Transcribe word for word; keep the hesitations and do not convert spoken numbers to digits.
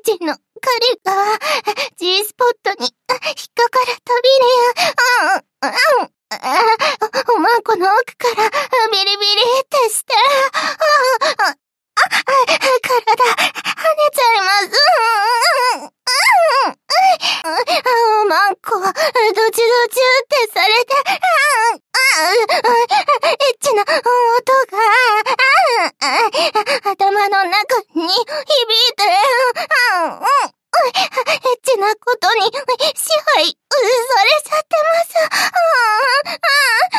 チの彼が G スポットに引っかから飛びり、うん、うん、おまんこの奥からビリビリってして、あ、あ、体跳ねちゃいます。おまんこ、ドチドチってされて、エッチな音が頭の中に響いて、エッチなことに支配されちゃってます。